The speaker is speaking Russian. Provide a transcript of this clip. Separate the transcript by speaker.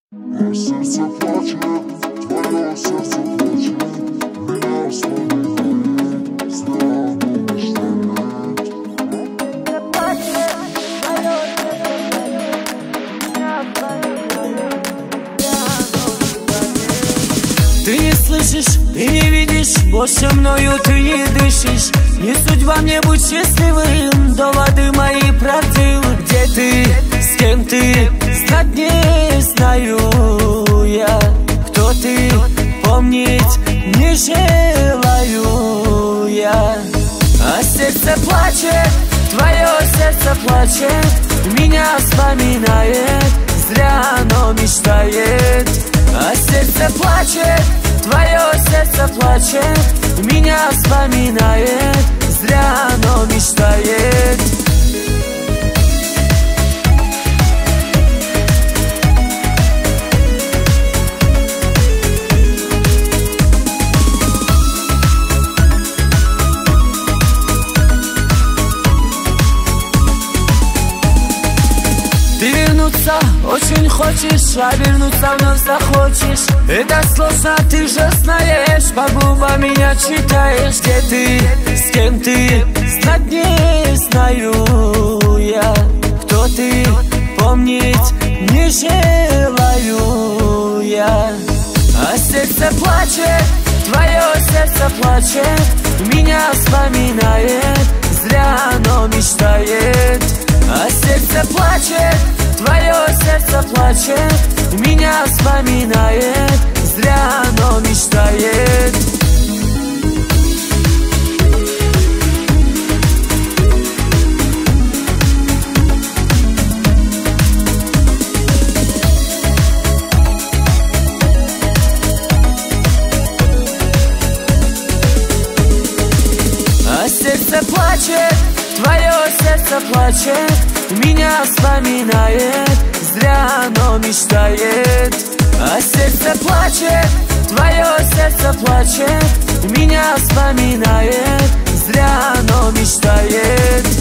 Speaker 1: Сердце плачет, твое сердце плачет, меня вспоминает, зря оно мечтает.
Speaker 2: Ты не слышишь, ты не видишь, больше мною ты не дышишь. Не судьба мне быть счастливым, доводы мои правдивы. Где ты, с кем ты, знать не знаю я. Кто ты, помнить не желаю я. А сердце плачет, твое сердце плачет, меня вспоминает, зря оно мечтает. А сердце плачет, твое сердце плачет, меня вспоминает, зря оно мечтает. Ты вернуться очень хочешь, а вернуться вновь захочешь. Это сложно, ты же знаешь, по губам меня читаешь. Где ты, с кем ты, знать не знаю я. Кто ты, помнить не желаю я. А сердце плачет, твое сердце плачет, меня вспоминает, зря оно мечтает. А сердце плачет, твое сердце плачет, меня вспоминает, зря оно мечтает. А сердце плачет, твое сердце плачет, меня вспоминает, зря оно мечтает. А сердце плачет, твое сердце плачет, меня вспоминает, зря оно мечтает.